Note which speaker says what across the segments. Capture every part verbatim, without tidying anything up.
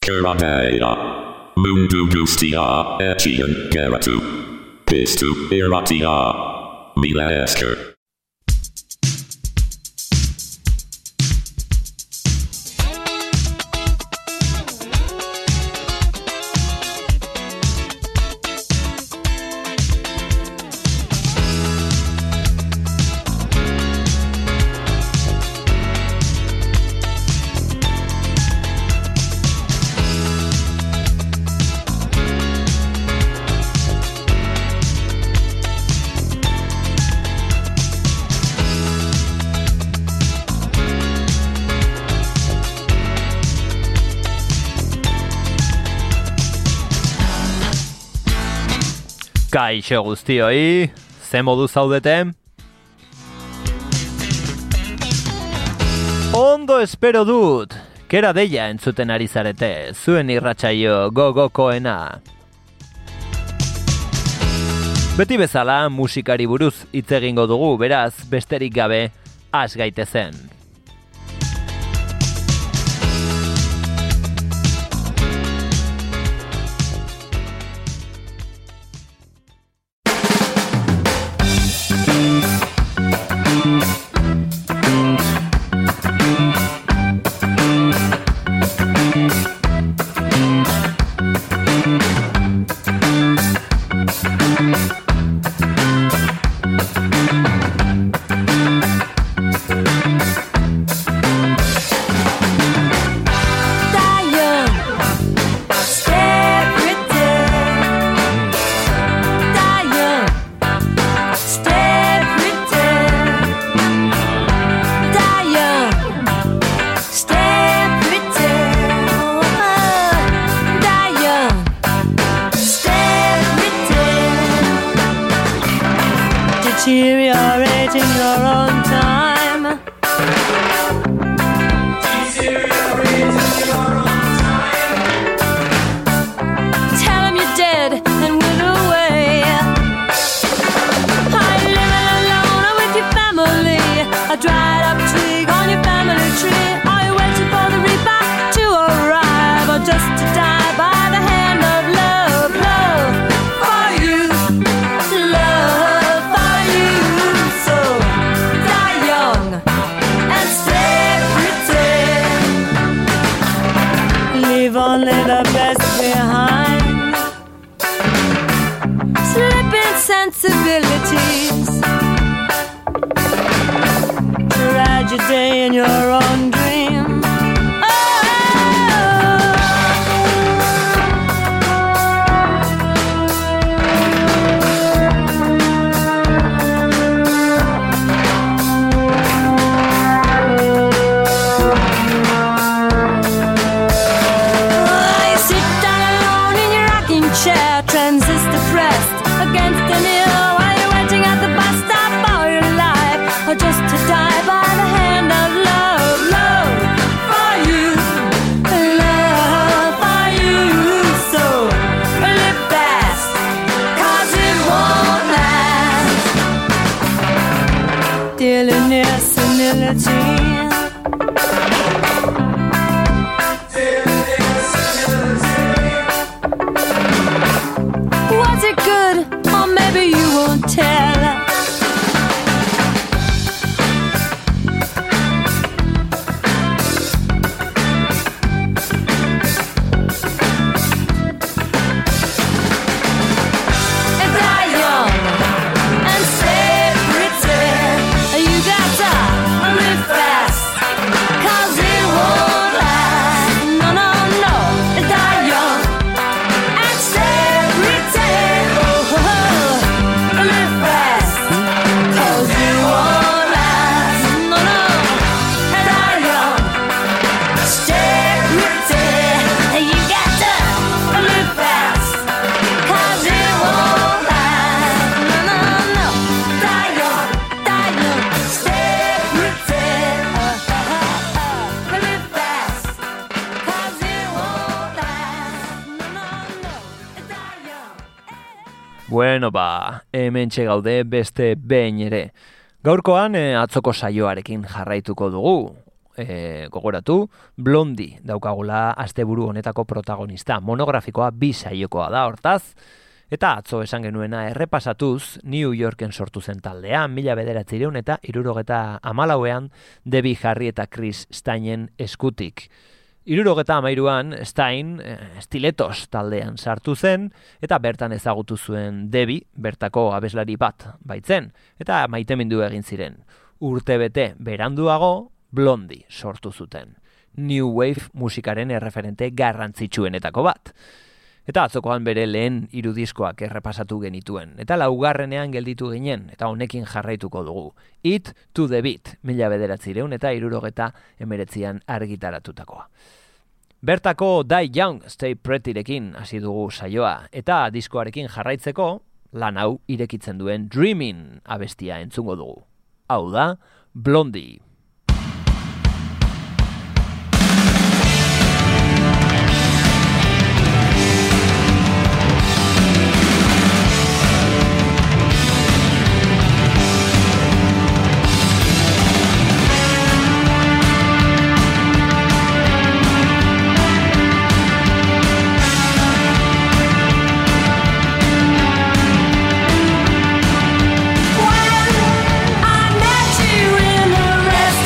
Speaker 1: Keradea. Mundu gustia etian geratu. Pistu iratia. Mila esker.
Speaker 2: Kaixo guztioi, ze modu zaudete? Ondo espero dut, Keradea entzuten ari zarete, zuen irratsaio gogokoena. Beti bezala musikari buruz hitz egingo dugu, beraz, besterik gabe, has gaitezen. Bueno, ba, hementxe gaude beste behin ere. Gaurkoan eh, atzoko saioarekin jarraituko dugu. e, gogoratu, Blondie daukagula asteburu honetako protagonista. Monografikoa bi saiokoa da, hortaz, eta atzo esan genuena errepasatuz, New Yorken sortu zen taldea, mila bederatzireun eta hirurogeta hamalauean Debbie Harry eta Chris Steinen eskutik. Hirurogeta amairuan Stein eh, Stiletos taldean sartu zen eta bertan ezagutu zuen Debbie, bertako abeslari bat baitzen, eta maitemindu egin ziren. Urtebete beranduago Blondie sortu zuten. New Wave musikaren erreferente garrantzitsuenetako bat. Eta atzokoan bere lehen hiru diskoak errepasatu genituen. Eta laugarrenean gelditu ginen, eta honekin jarraituko dugu. It to the Beat, mila bederatzireun eta hirurogeta emeretzian argitaratutakoa. Bertako Die Young, Stay Prettyrekin hasi dugu saioa, eta diskoarekin jarraitzeko, lan hau irekitzen duen Dreaming abestia entzungo dugu. Hau da, Blondie.
Speaker 3: When I met you in a restaurant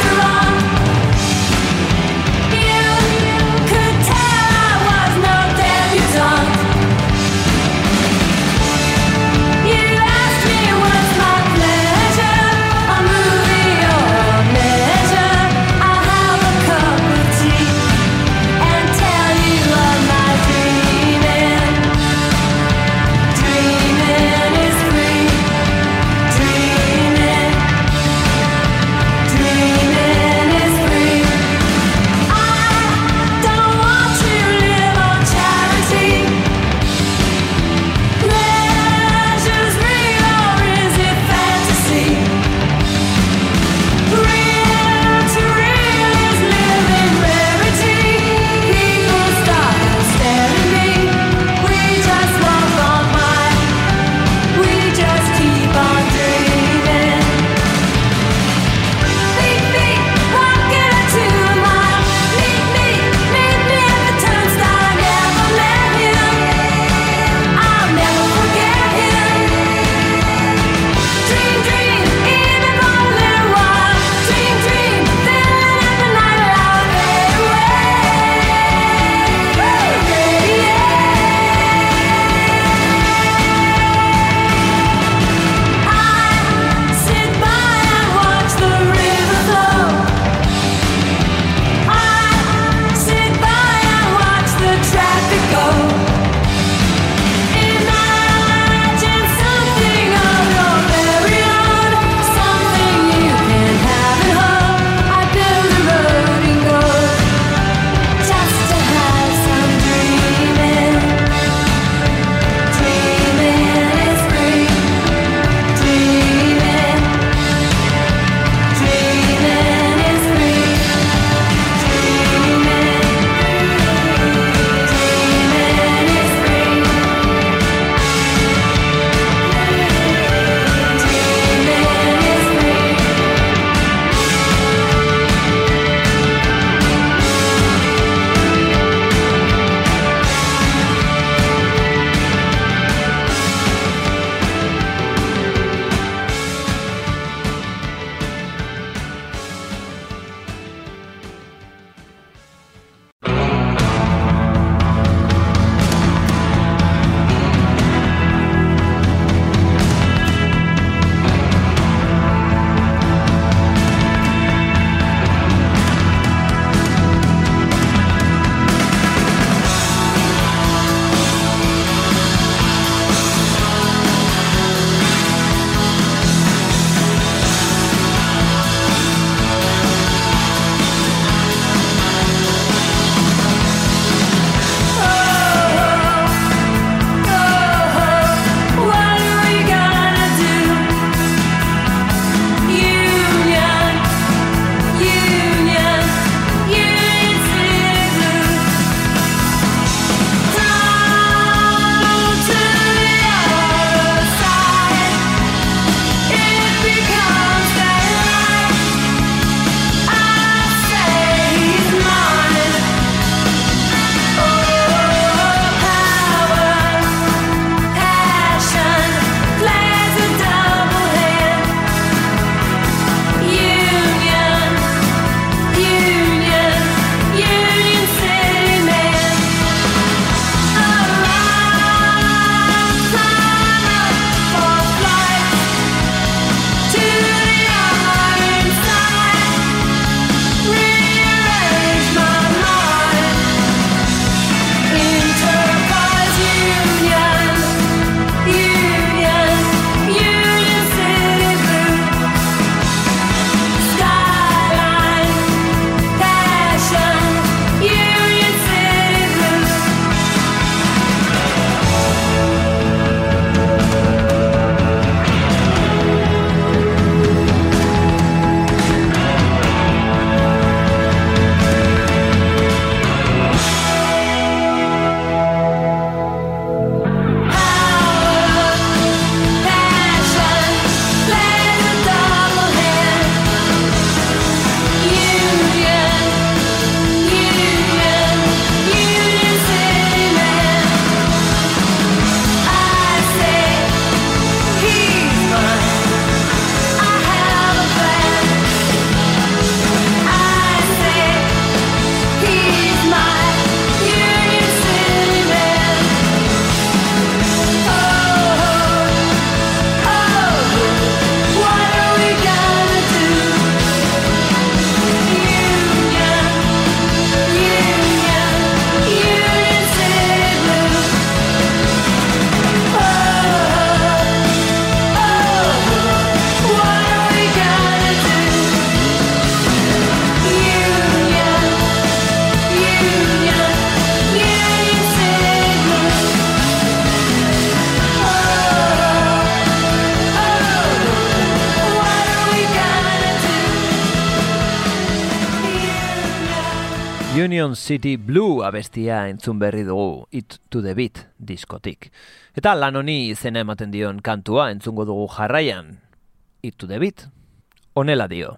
Speaker 2: Union City Blue abestia entzun berri dugu It to the Beat diskotik. Eta lan honi izena ematen dion kantua entzungo dugu jarraian. It to the Beat. Honela dio.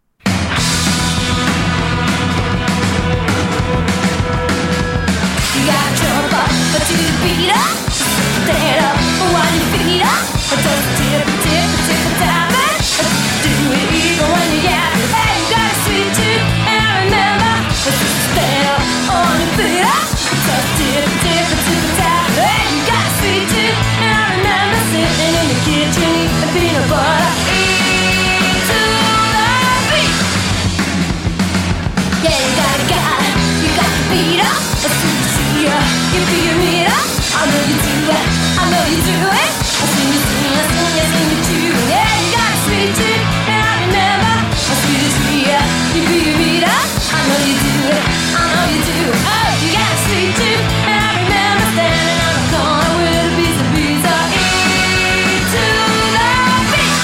Speaker 3: You gotta jump up to the beat up, stand up while your feet up, just tip, tip, tip, tap it, do it even when you yap. Hey, you got a sweet tooth, and remember, stand up on your feet up, just tip, tip, tip, tap. Hey, you got a sweet tooth, and I remember sitting in the kitchen eating peanut butter. Eat to the beat. Yeah, you got it, got it, you got the beat up. You feel me up, I know you do it, I know you do it. I sing you sing, I sing you sing you too. Yeah, you got a sweet tooth, and I remember I sweet as sweet, yeah. You feel me up, I know you do it, I know you do. Oh, you got a sweet tooth, and I remember standing on the corner with a piece of pizza. Eat to the beat.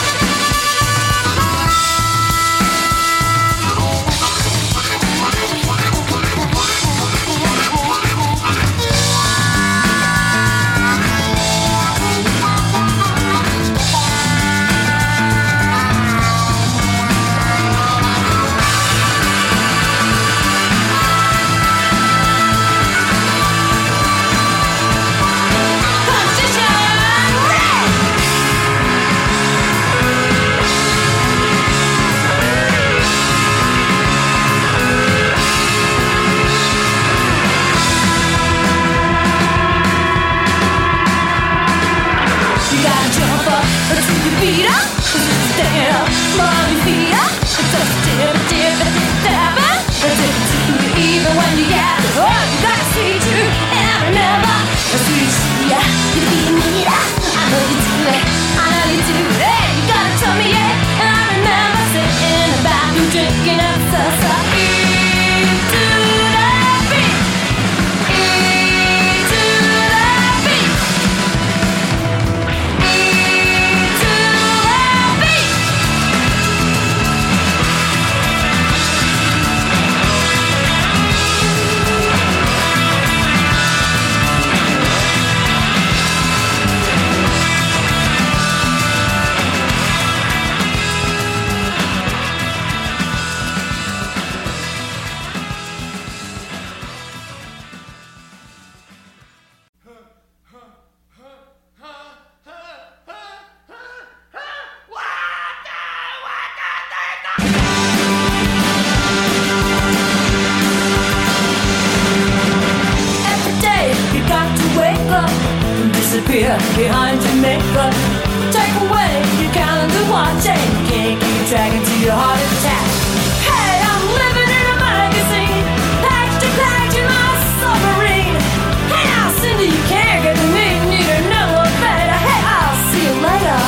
Speaker 3: Behind your makeup, take away your calendar watching. Can't keep track until your heart attack. Hey, I'm living in a magazine, packed to packed in my submarine. Hey, now Cindy, you can't get to me, need another better. Hey, I'll see you later,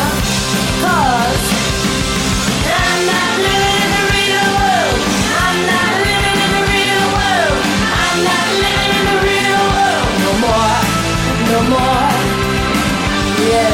Speaker 3: cause I'm not living in the real world. I'm not living in the real world. I'm not living in the real world no more, no more. Yeah.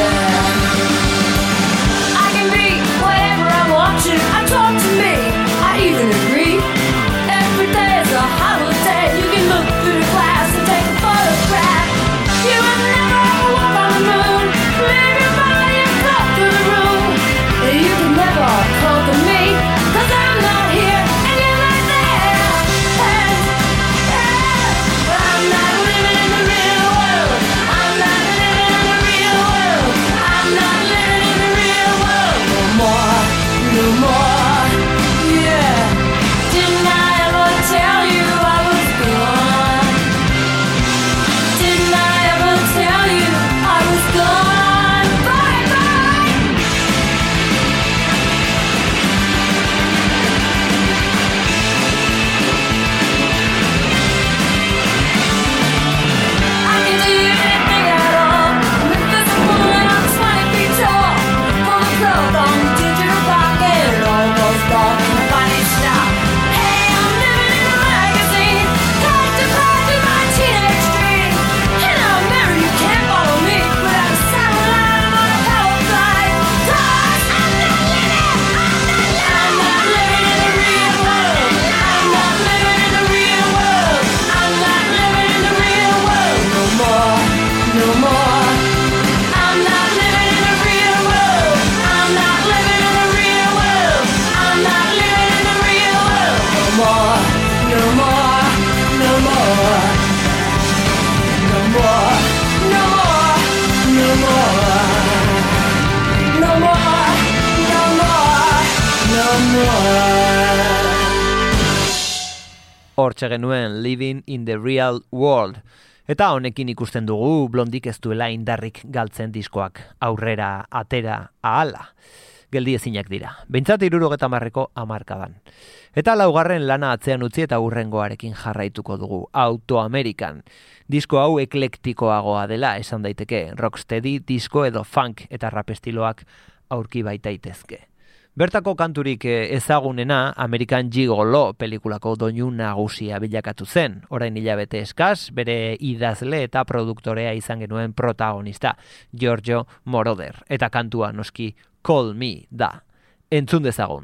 Speaker 2: hortxe genuen Living in the Real World. Eta honekin ikusten dugu Blondik ez duela indarrik galtzen diskoak aurrera atera ahala. Geldi ezinak dira. Behintzat hirurogeta marreko hamarkadan. Eta laugarren lana atzean utzi eta hurrengoarekin jarraituko dugu. Auto American. Disko hau eklektikoagoa dela esan daiteke. Rocksteady, disco edo funk eta rap estiloak aurki baitaitezke. Bertako kanturik ezagunena American Gigolo pelikulako doinu nagusia bilakatu zen. Orain hilabete eskaz, bere idazle eta produktorea izan genuen protagonista, Giorgio Moroder. Eta kantua noski Call Me da. Entzun dezagun.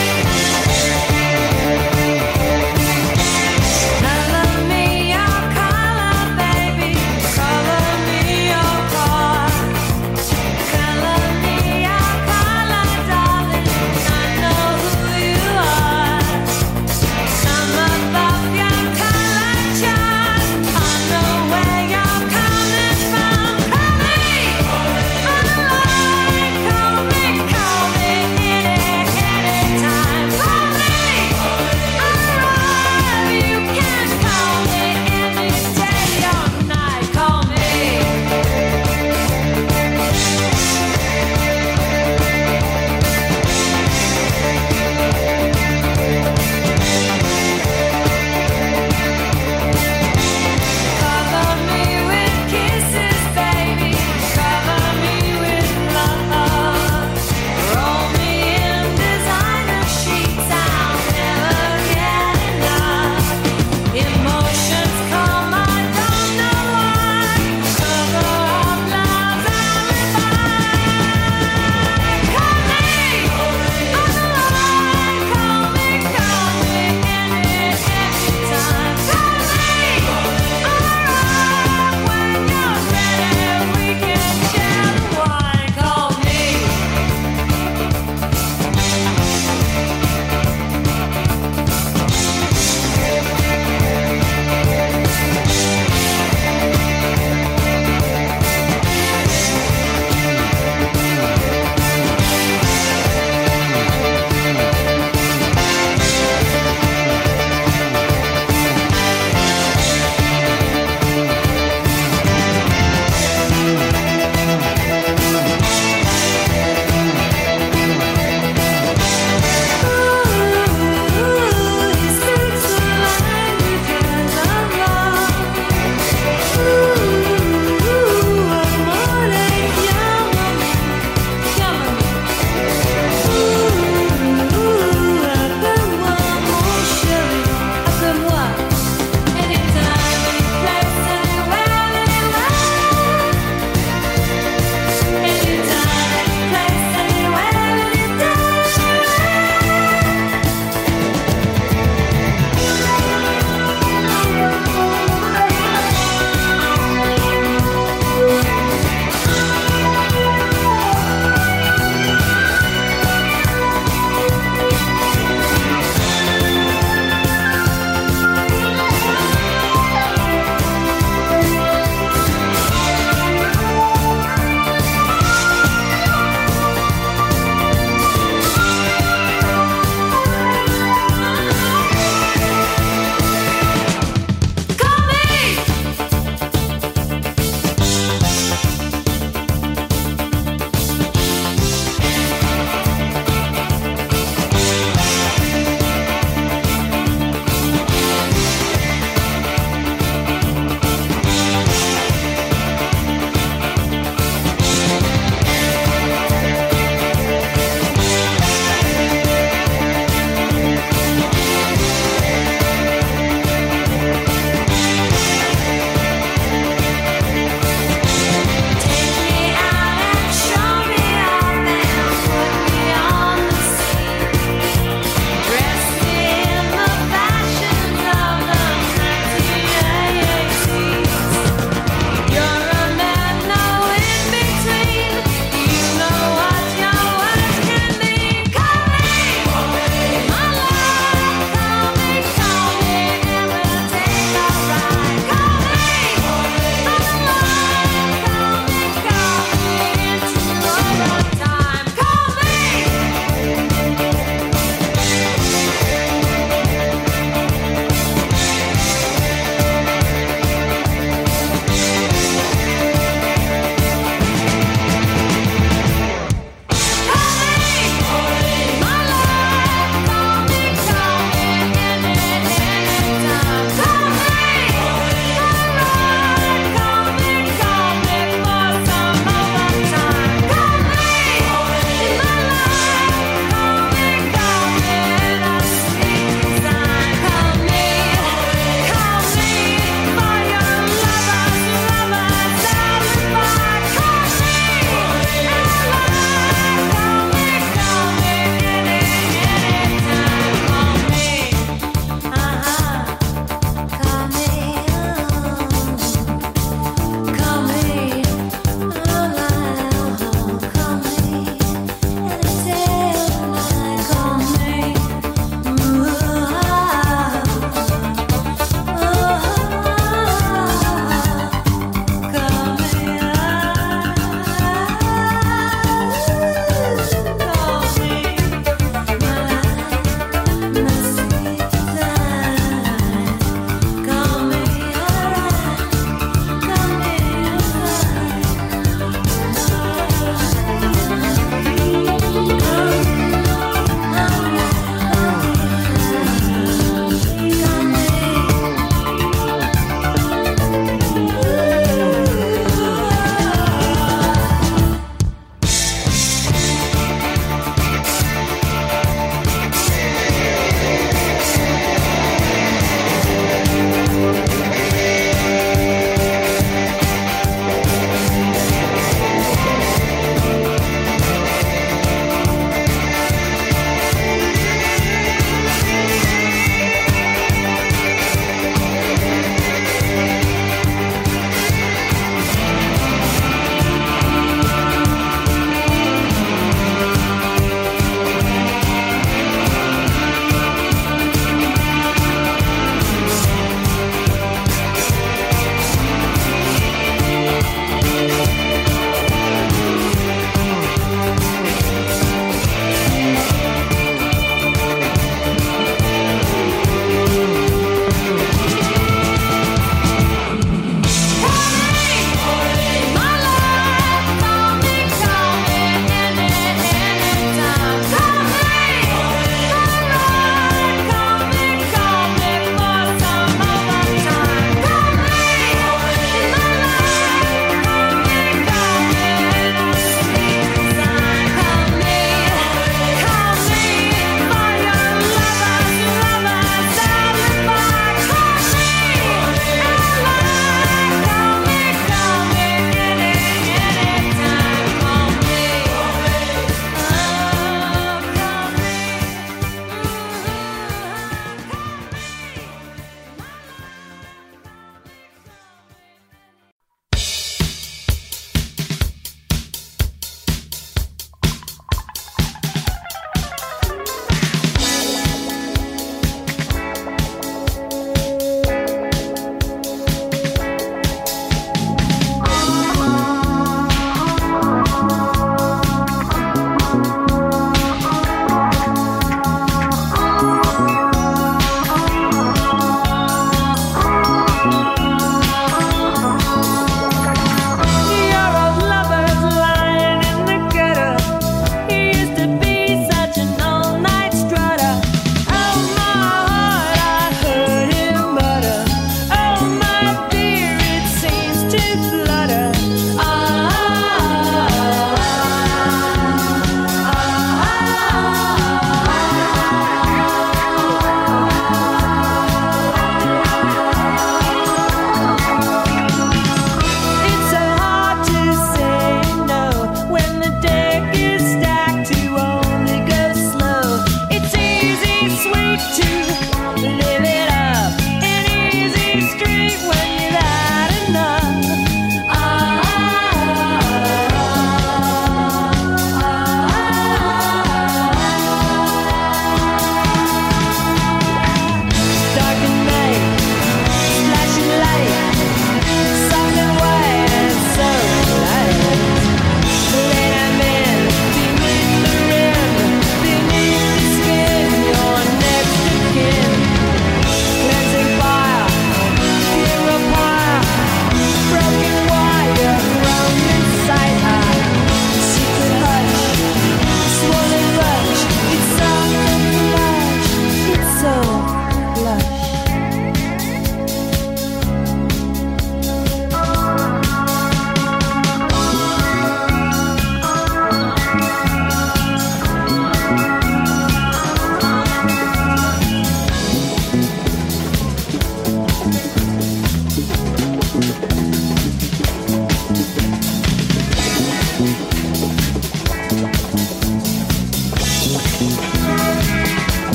Speaker 3: None of me, I'll call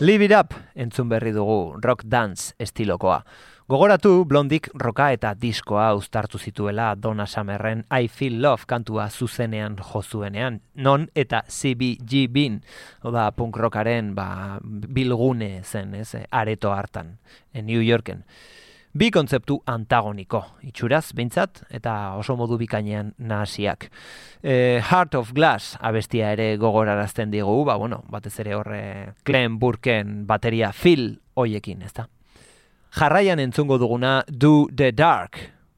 Speaker 2: Live It Up entzun berri dugu, rock dance estilokoa. Gogoratu Blondik roka eta diskoa uztartu zituela Donna Summerren I Feel Love kantua zuzenean jozuenean, non eta C B G Bin, oda punk rockaren ba, bilgune zen, ez, areto hartan, en New Yorken. Bi kontzeptu antagoniko, itxuraz, behintzat, eta oso modu bikainean nahasiak. E, Heart of Glass abestia ere gogorarazten digu, ba, bueno, batez ere horre Glenn Burken bateria Phil hoiekin, ezta? Jarraian entzungo duguna Do the Dark.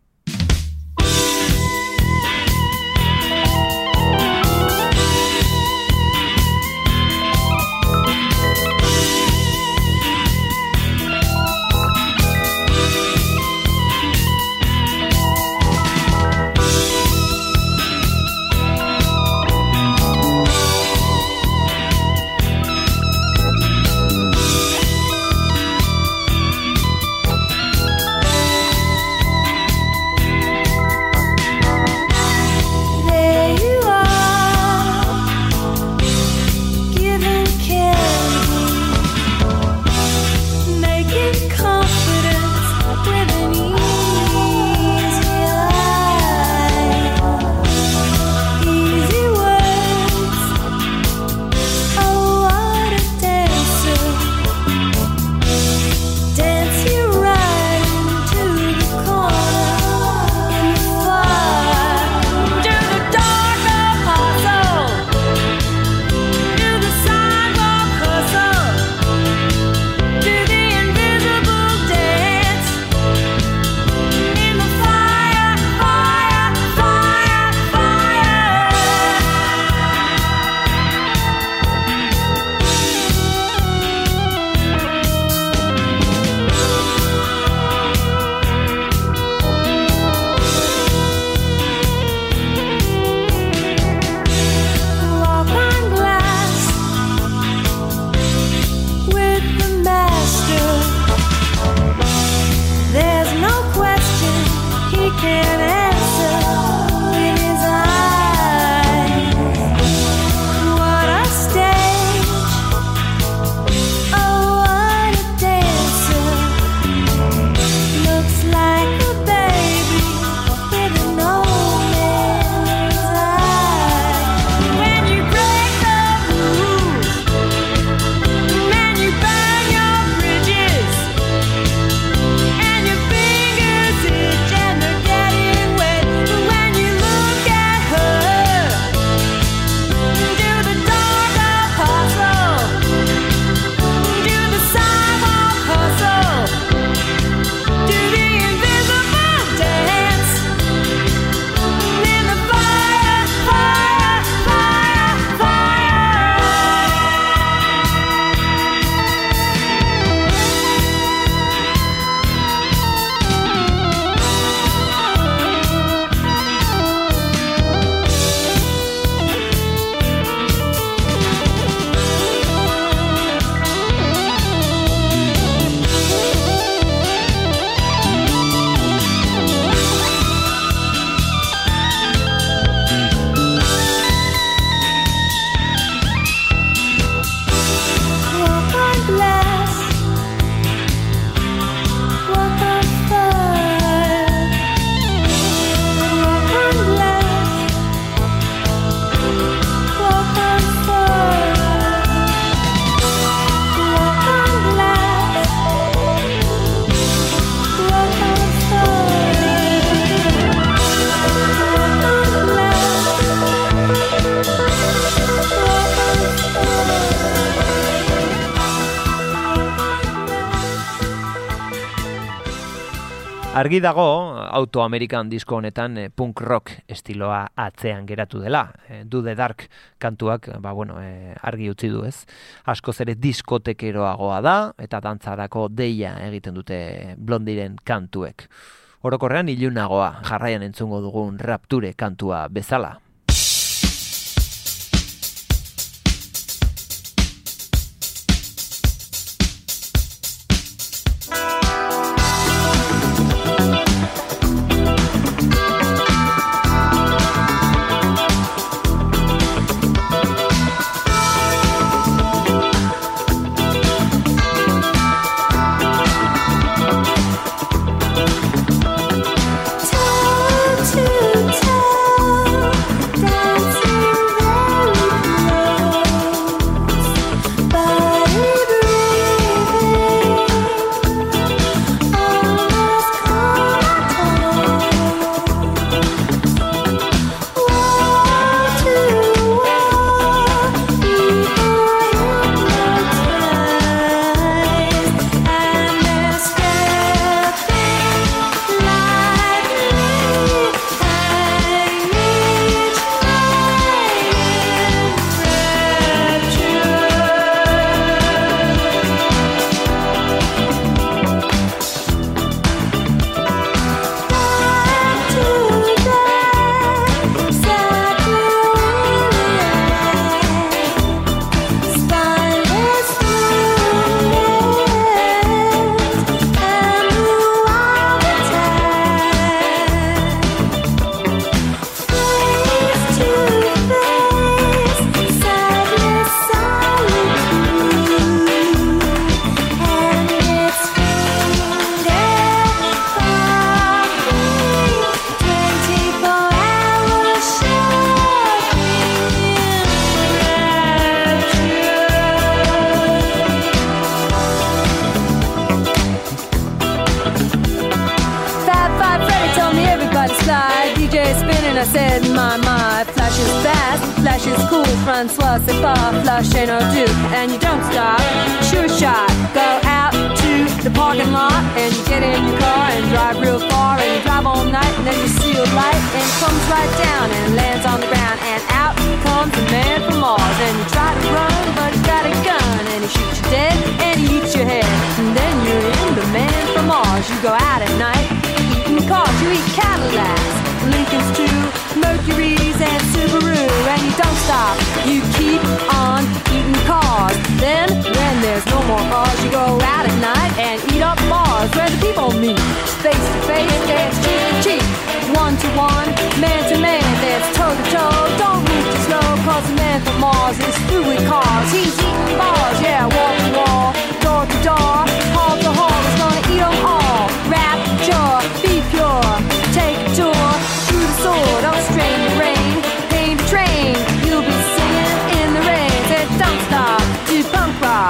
Speaker 2: Argi dago, Auto American disko honetan eh, punk rock estiloa atzean geratu dela. Eh, Do the Dark kantuak, ba, bueno, eh, argi utzi du ez. Askoz ere diskotekeroagoa da, eta dantzarako deia egiten dute Blondiren kantuek. Orokorrean ilunagoa, jarraian entzungo dugun Rapture kantua bezala.
Speaker 4: is cool, Francois, c'est pas flush and or do. And you don't stop, sure shot. Go out to the parking lot and you get in your car and drive real far and you drive all night and then you see a light and it comes right down and lands on the ground and out comes the man from Mars. And you try to run but he's got a gun and he shoots you dead and he eats your head. And then you're in the man from Mars. You go out at night eating cars, you eat Cadillacs, Lincolns too, Mercury's and Subaru, and you don't stop, you keep on eating cars. Then, when there's no more cars, you go out at night and eat up bars where the people meet. Face to face, dance cheek to cheek, one to one, man to man, dance toe to toe. Don't move too slow, cause the man from Mars is through with cars. He's eating bars, yeah, wall to wall, door to door, hall to hall. He's gonna eat them all. Rapture, be pure, take a tour through the sword, don't strain the brain, pain the train. You'll be singing in the rain, said don't stop, do punk rock.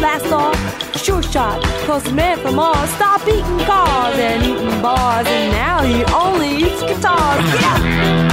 Speaker 4: blast off, sure shot, cause the man from Mars stopped eating cars and eating bars, and now he only eats guitars. Yeah!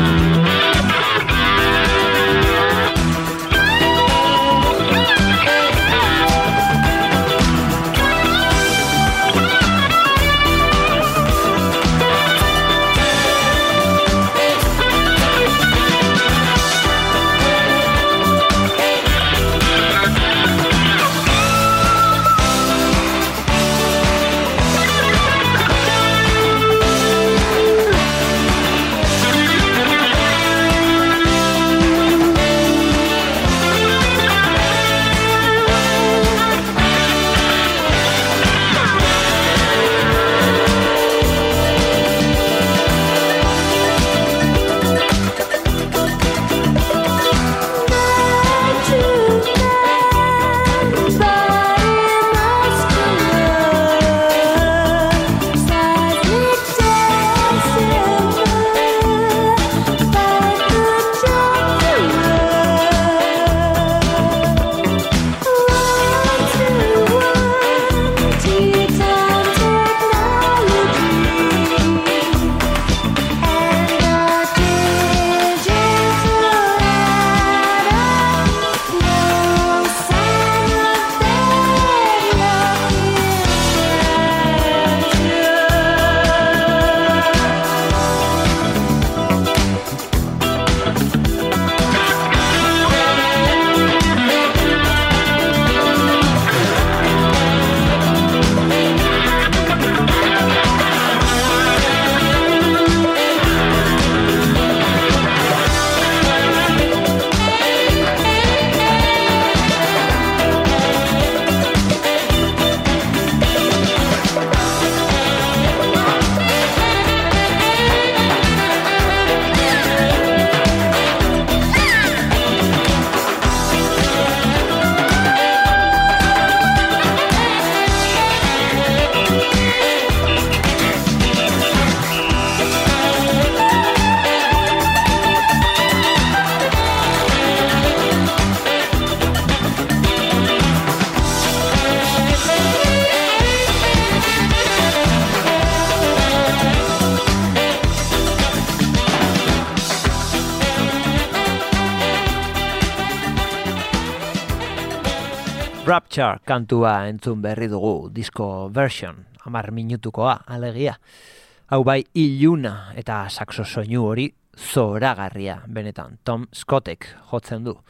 Speaker 2: Rapture kantua entzun berri dugu, disko version, hamar minutukoa, alegia. Hau bai iluna eta saxo soinu hori zoragarria, benetan, Tom Scottek jotzen du.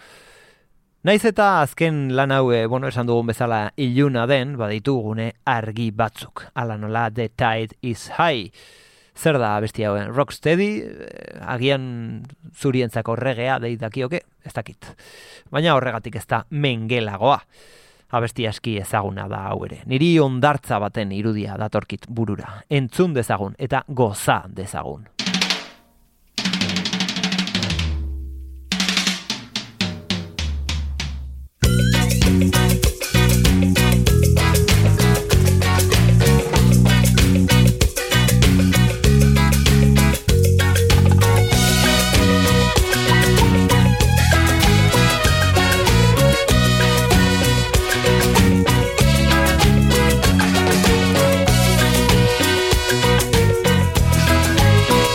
Speaker 2: Naiz eta azken lan hau, bueno, esan dugun bezala iluna den, baditu gune argi batzuk, ala nola The Tide is High. Zer da abesti hauen? Rocksteady, agian zurientzako regea deidakioke, ez dakit. Baina horregatik ez da mengelagoa. Abesti aski ezaguna da hau ere. Niri ondartza baten irudia datorkit burura. Entzun dezagun eta goza dezagun.
Speaker 3: Thank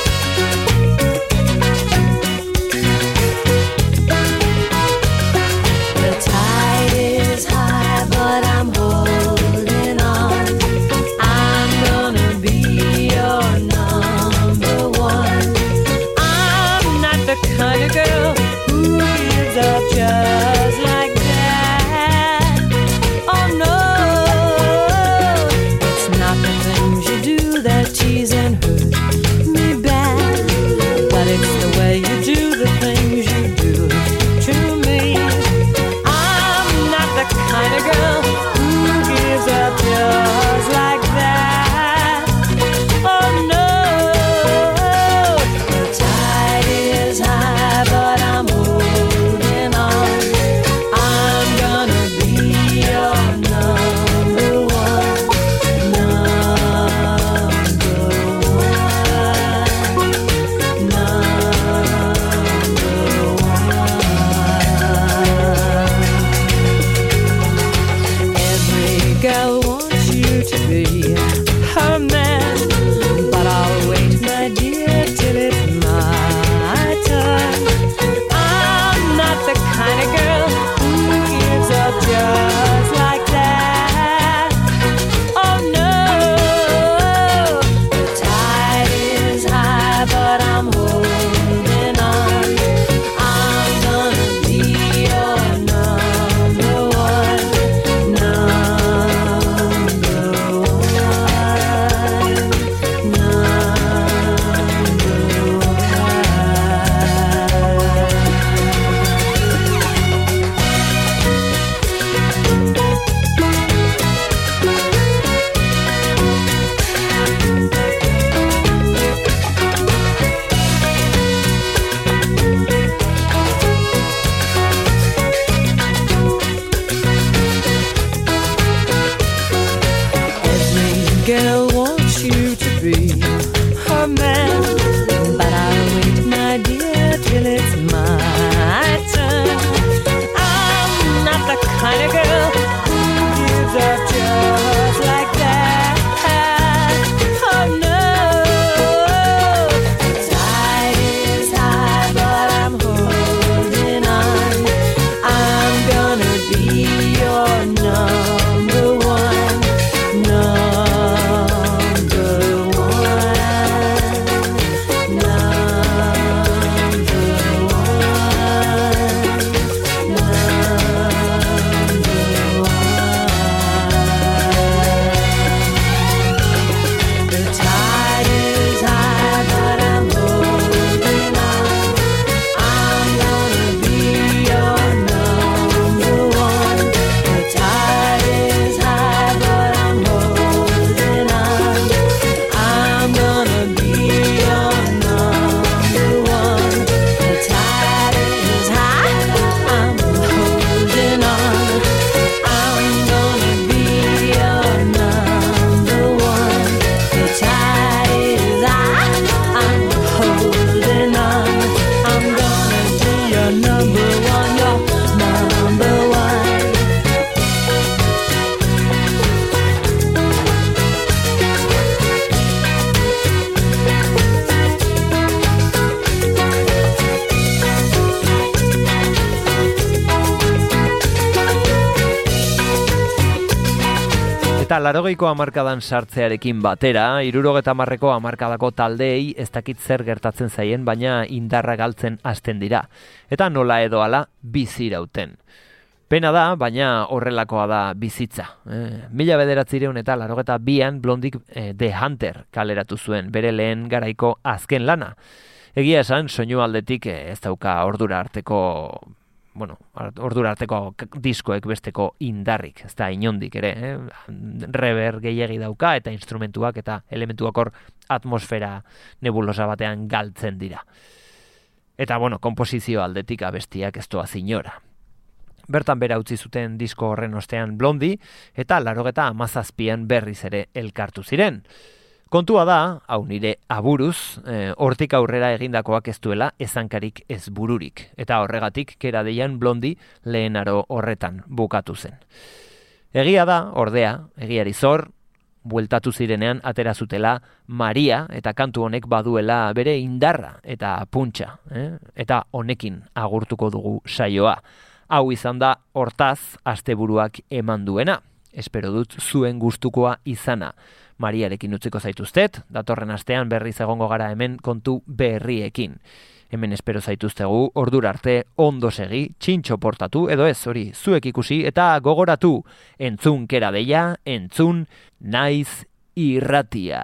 Speaker 2: Eta larogeiko hamarkadan sartzearekin batera, hirurogeta hamarreko hamarkadako taldeei ez dakit zer gertatzen zaien, baina indarra galtzen hasten dira. Eta nola edo hala bizirauten. Pena da, baina horrelakoa da bizitza. Eh, mila bederatzireun eta larogeta bian Blondik eh, The Hunter kaleratu zuen, bere lehen garaiko azken lana. Egia esan, soinu aldetik eh, ez dauka ordura arteko, bueno, ordura arteko diskoek besteko indarrik, ez da inondik ere, eh? Rever gehiegi dauka eta instrumentuak eta elementuak hor atmosfera nebulosa batean galtzen dira. Eta, bueno, komposizio aldetik abestiak ez doa zinora. Bertan bera utzi zuten disko horren ostean Blondie, eta larogeta hamazazpian berriz ere elkartu ziren. Kontua da, hau nire aburuz, e, hortik aurrera egindakoak ez duela ezankarik ez bururik, eta horregatik kera deian Blondie lehen aro horretan bukatu zen. Egia da, ordea, egiari zor, bueltatu zirenean atera zutela Maria, eta kantu honek baduela bere indarra eta puntxa, eh? Eta honekin agurtuko dugu saioa. Hau izan da hortaz asteburuak eman duena. Espero dut zuen gustukoa izana. Mariarekin utziko zaituztet, datorren astean berriz egongo gara hemen kontu berriekin. Hemen espero zaituztegu ordura arte ondo segi, txintxo portatu edo ez hori zuek ikusi eta gogoratu. Entzun kera deia, entzun naiz irratia.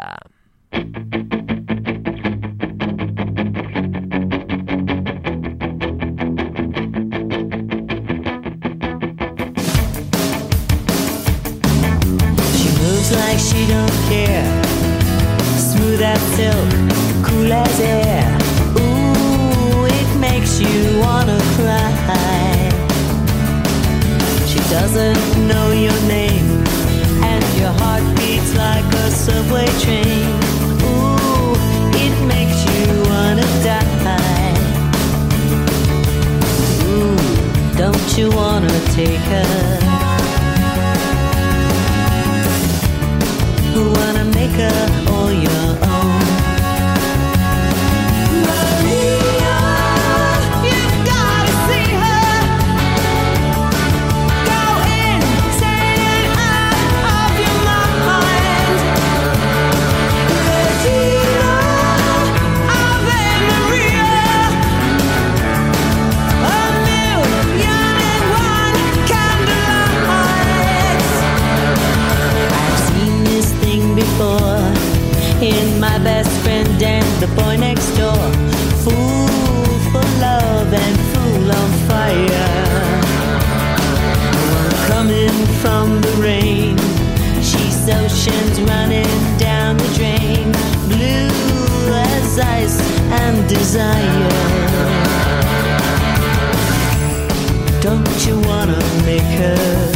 Speaker 5: Like she don't care, smooth as silk, cool as air. Ooh, it makes you wanna cry. She doesn't know your name, and your heart beats like a subway train. Ooh, it makes you wanna die. Ooh, don't you wanna take her? Who wanna make her all your own? Maria, you've gotta see her. Go insane out of your mind. Regina, Ave Maria. A million and one candlelights. I've seen this before in My Best Friend and the Boy Next Door. Fool for love and fool on fire. One coming from the rain. She's oceans running down the drain. Blue as ice and desire. Don't you wanna make her?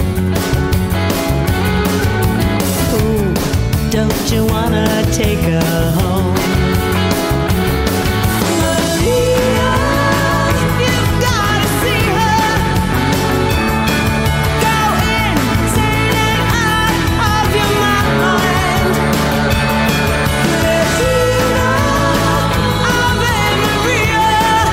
Speaker 5: Don't you wanna take her home? Maria, you've gotta see her. Go insane and out of your mind. Regina, Ave Maria.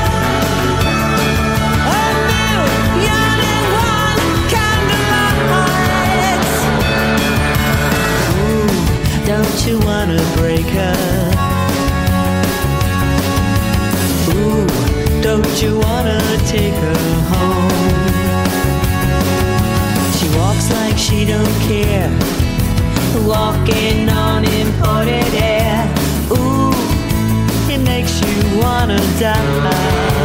Speaker 5: A million and one candlelights. Don't you wanna break her? Ooh, don't you wanna take her home? She walks like she don't care, walking on imported air. Ooh, it makes you wanna die.